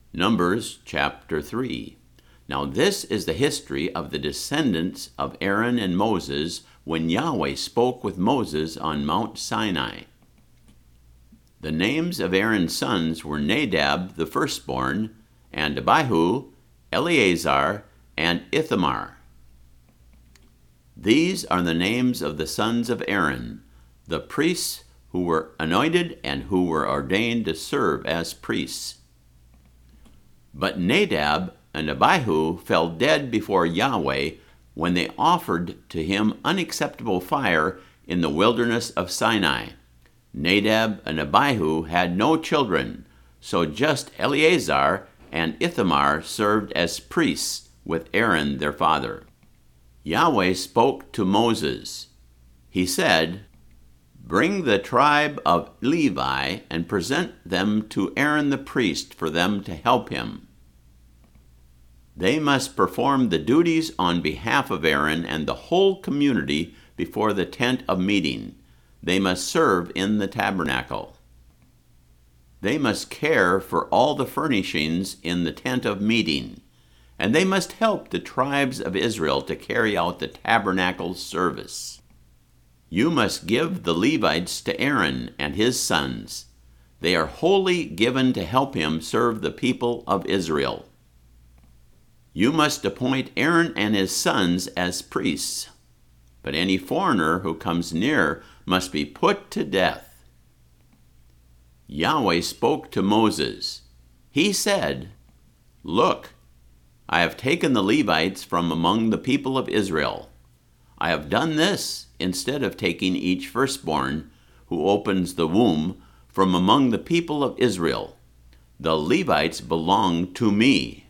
Numbers chapter 3. Now this is the history of the descendants of Aaron and Moses when Yahweh spoke with Moses on Mount Sinai. The names of Aaron's sons were Nadab the firstborn, and Abihu, Eleazar, and Ithamar. These are the names of the sons of Aaron, the priests who were anointed and who were ordained to serve as priests. But Nadab and Abihu fell dead before Yahweh when they offered to him unacceptable fire in the wilderness of Sinai. Nadab and Abihu had no children, so just Eleazar and Ithamar served as priests with Aaron their father. Yahweh spoke to Moses. He said, "Bring the tribe of Levi and present them to Aaron the priest for them to help him. They must perform the duties on behalf of Aaron and the whole community before the tent of meeting. They must serve in the tabernacle. They must care for all the furnishings in the tent of meeting, and they must help the tribes of Israel to carry out the tabernacle service. You must give the Levites to Aaron and his sons. They are wholly given to help him serve the people of Israel. You must appoint Aaron and his sons as priests, but any foreigner who comes near must be put to death." Yahweh spoke to Moses. He said, "Look, I have taken the Levites from among the people of Israel. I have done this instead of taking each firstborn who opens the womb from among the people of Israel. The Levites belong to me.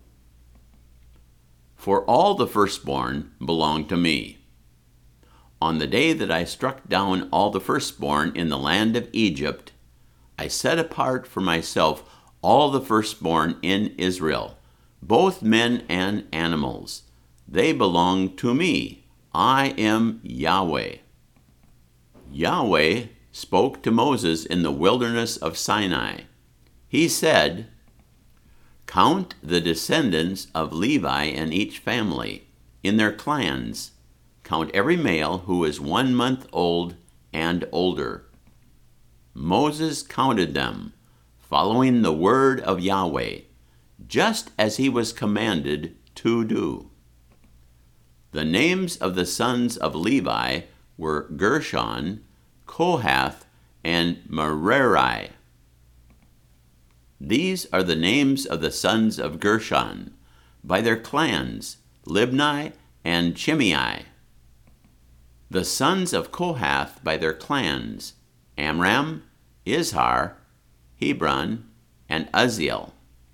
For all the firstborn belong to me. On the day that I struck down all the firstborn in the land of Egypt, I set apart for myself all the firstborn in Israel, both men and animals. They belong to me. I am Yahweh." Yahweh spoke to Moses in the wilderness of Sinai. He said, "Count the descendants of Levi in each family, in their clans. Count every male who is 1 month old and older." Moses counted them, following the word of Yahweh, just as he was commanded to do. The names of the sons of Levi were Gershon, Kohath, and Merari. These are the names of the sons of Gershon, by their clans, Libni and Shimei. The sons of Kohath by their clans, Amram, Izhar, Hebron, and Uzziel.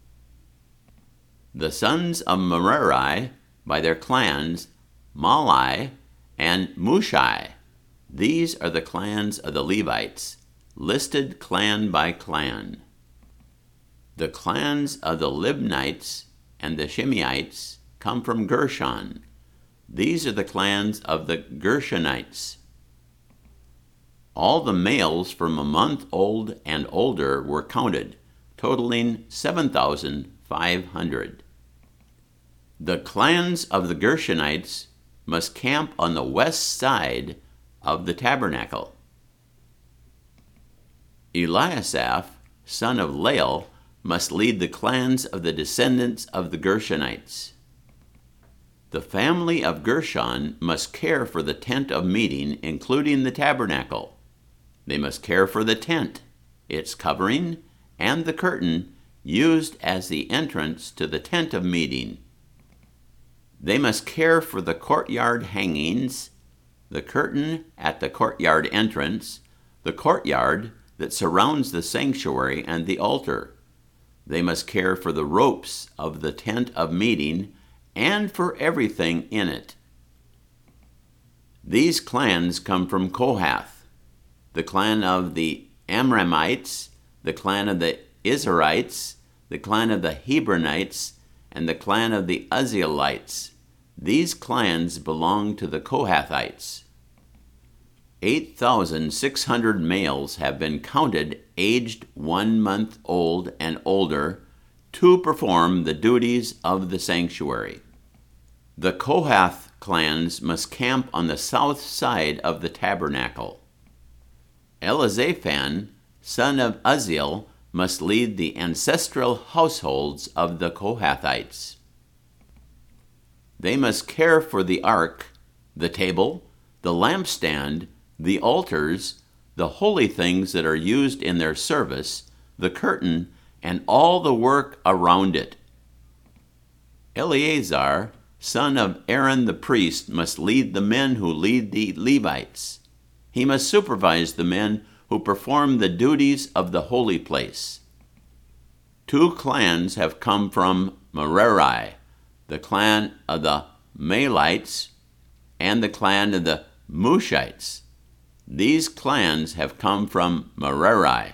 The sons of Merari by their clans, Mahli and Mushai. These are the clans of the Levites, listed clan by clan. The clans of the Libnites and the Shimeites come from Gershon. These are the clans of the Gershonites. All the males from 1 month old and older were counted, totaling 7,500. The clans of the Gershonites must camp on the west side of the tabernacle. Eliasaph, son of Lael, must lead the clans of the descendants of the Gershonites. The family of Gershon must care for the tent of meeting, including the tabernacle. They must care for the tent, its covering, and the curtain used as the entrance to the tent of meeting. They must care for the courtyard hangings, the curtain at the courtyard entrance, the courtyard that surrounds the sanctuary and the altar. They must care for the ropes of the tent of meeting and for everything in it. These clans come from Kohath, the clan of the Amramites, the clan of the Izharites, the clan of the Hebronites, and the clan of the Uzzielites. These clans belong to the Kohathites. 8,600 males have been counted aged 1 month old and older to perform the duties of the sanctuary. The Kohath clans must camp on the south side of the tabernacle. Elizaphan, son of Uzziel, must lead the ancestral households of the Kohathites. They must care for the ark, the table, the lampstand, the altars, the holy things that are used in their service, the curtain, and all the work around it. Eleazar, son of Aaron the priest, must lead the men who lead the Levites. He must supervise the men who perform the duties of the holy place. 2 clans have come from Merari, the clan of the Mahlites and the clan of the Mushites. These clans have come from Merari.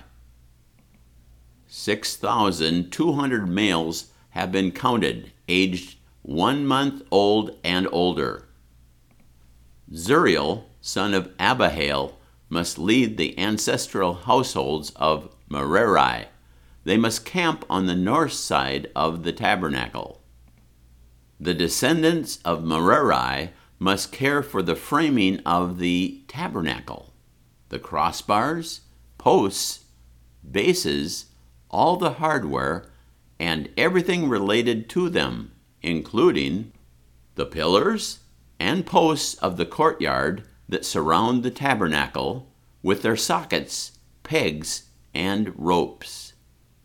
6,200 males have been counted, aged 1 month old and older. Zuriel, son of Abihail, must lead the ancestral households of Merari. They must camp on the north side of the tabernacle. The descendants of Merari must care for the framing of the tabernacle, the crossbars, posts, bases, all the hardware, and everything related to them, including the pillars and posts of the courtyard that surround the tabernacle with their sockets, pegs, and ropes.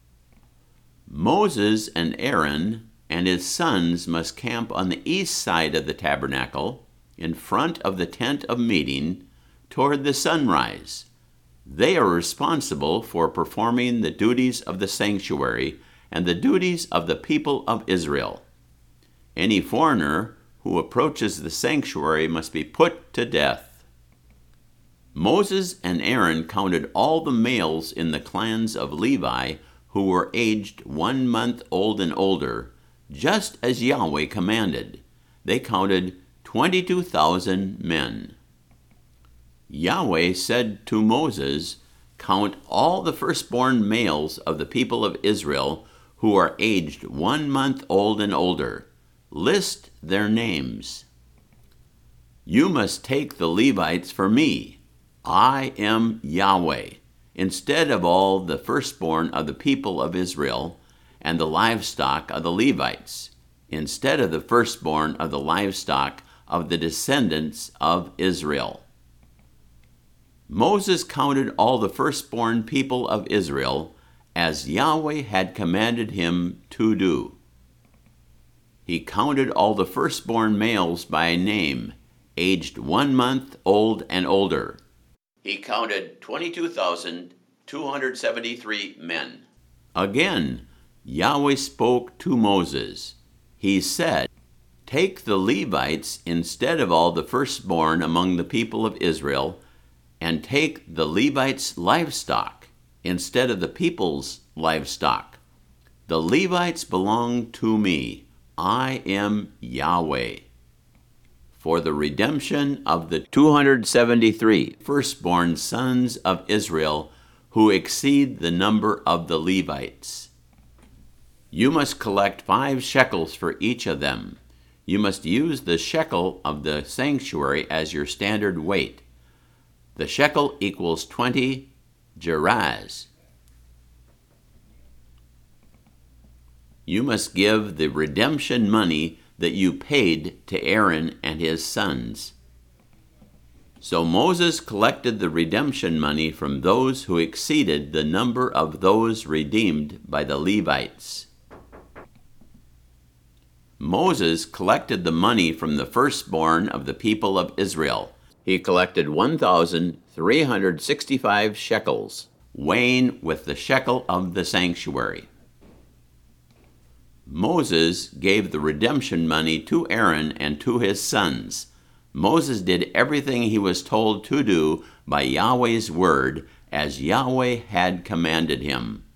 Moses and Aaron and his sons must camp on the east side of the tabernacle, in front of the tent of meeting, toward the sunrise. They are responsible for performing the duties of the sanctuary and the duties of the people of Israel. Any foreigner who approaches the sanctuary must be put to death. Moses and Aaron counted all the males in the clans of Levi who were aged 1 month old and older, just as Yahweh commanded. They counted 22,000 men. Yahweh said to Moses, "Count all the firstborn males of the people of Israel who are aged 1 month old and older. List their names. You must take the Levites for me. I am Yahweh, instead of all the firstborn of the people of Israel, and the livestock of the Levites, instead of the firstborn of the livestock of the descendants of Israel." Moses counted all the firstborn people of Israel as Yahweh had commanded him to do. He counted all the firstborn males by name, aged 1 month old and older. He counted 22,273 men. Again, Yahweh spoke to Moses. He said, "Take the Levites instead of all the firstborn among the people of Israel, and take the Levites' livestock instead of the people's livestock. The Levites belong to me. I am Yahweh. For the redemption of the 273 firstborn sons of Israel who exceed the number of the Levites. You must collect 5 shekels for each of them. You must use the shekel of the sanctuary as your standard weight. The shekel equals 20 gerahs. You must give the redemption money that you paid to Aaron and his sons." So Moses collected the redemption money from those who exceeded the number of those redeemed by the Levites. Moses collected the money from the firstborn of the people of Israel. He collected 1,365 shekels, weighing with the shekel of the sanctuary. Moses gave the redemption money to Aaron and to his sons. Moses did everything he was told to do by Yahweh's word, as Yahweh had commanded him.